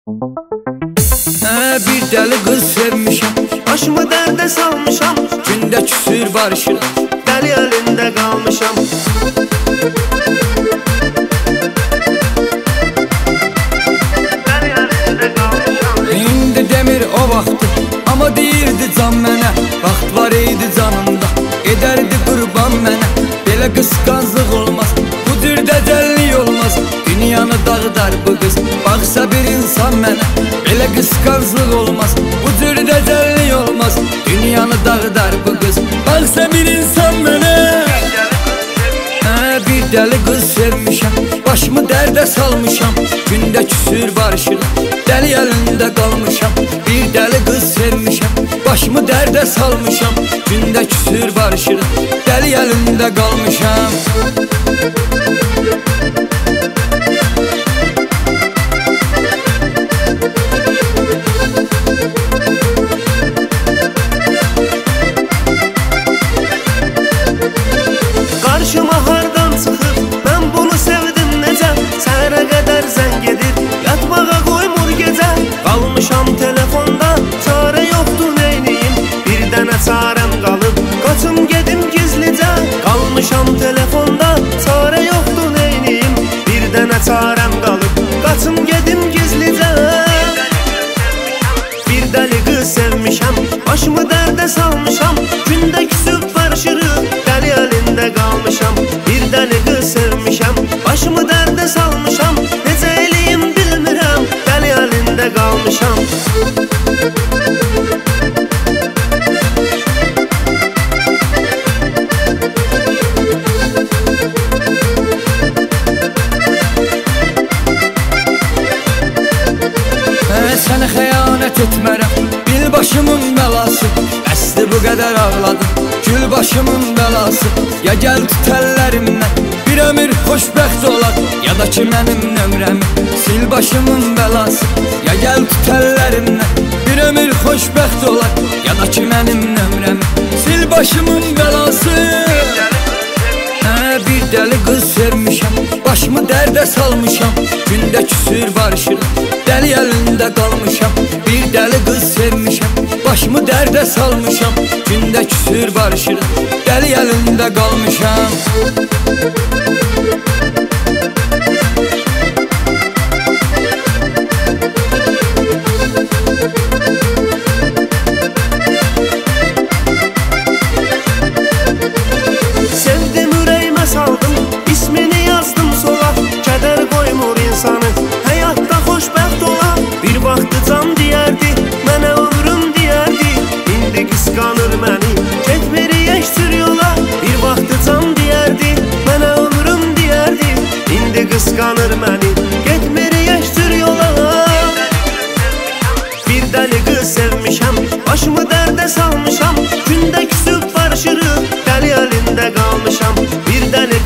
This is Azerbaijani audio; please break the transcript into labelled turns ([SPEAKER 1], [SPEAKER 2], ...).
[SPEAKER 1] Bir deli kız sevmişim, başımı derde salmışam. Günde küsür barışırım, deli elinde kalmışam. İndi demir o vaxtı, ama deyirdi can mənə. Vaxt var idi canımda, edərdi qurban mənə. Belə qısqanclıq olmaz, bu cür dəcəllik olmaz. Dünyanı dağıdar bu qız, baxsa bir insan mənə. Belə qısqanclıq olmaz, bu cür dəcəllik olmaz. Dünyanı dağıdar bu qız, baxsa bir insan mənə. Bir deli kız sevmişəm, başımı dərdə salmışam. Gündə küsür barışırım, deli elində qalmışam. Bir deli kız sevmişəm, başımı dərdə salmışam. Gündə küsür barışırım, deli elində qalmışam. Qarşıma hardan çıxıb, mən bunu sevdim necə? Səhərə qədər zəng edir, yatmağa qoymur gecə. Qalmışam telefonda, çarə yoxdur neyniyim? Bir dənə çarəm qalıb, qaçım gedim gizlicə. Qalmışam telefonda, çarə yoxdur neyniyim? Bir dənə çarəm qalıb, qaçım gedim gizlicə. Bir dəli qız sevmişəm, başımı dərdə salmışam. Gündə küsüb barışırıq, deli elində qalmışam. Bir dəli qız sevmişəm, başımı dərdə salmışam. Necə eləyim bilmirəm, deli elində qalmışam. Sənə xəyanət etmərəm, bil başımın bəlası. Bəsdir bu qədər ağladım, gül başımın bəlası. Ya gəl tut əllərimdən, bir ömür xoşbəxt olaq. Ya da ki mənim nömrəmi, sil başımın bəlası. Ya gəl tut əllərimdən, bir ömür xoşbəxt olaq. Ya da ki mənim nömrəmi, sil başımın bəlası. Bir deli kız sevmişəm, başımı dərdə salmışam. Gündə küsür barışırım, deli elində qalmışam. Bir deli kız sevmişəm, başımı dərdə salmışam. Gündə küsür barışırım, deli elində qalmışam. Sevdim ürəyimə saldım, ismini yazdım sola. Kədər qoymur insanı, həyatda xoşbəxt ola. Bir vaxtı can deyərdi, mənə ömrüm deyərdi. İndi qısqanır məni, getmiri yeşdir yola. Bir vaxtı can deyərdi, mənə ömrüm deyərdi. İndi qısqanır məni, getmiri yeşdir yola. Bir dəli qız sevmişəm, başımı dərdə salmışam. Gündə küsüb barışırıq, deli elində qalmışam. Bir dəli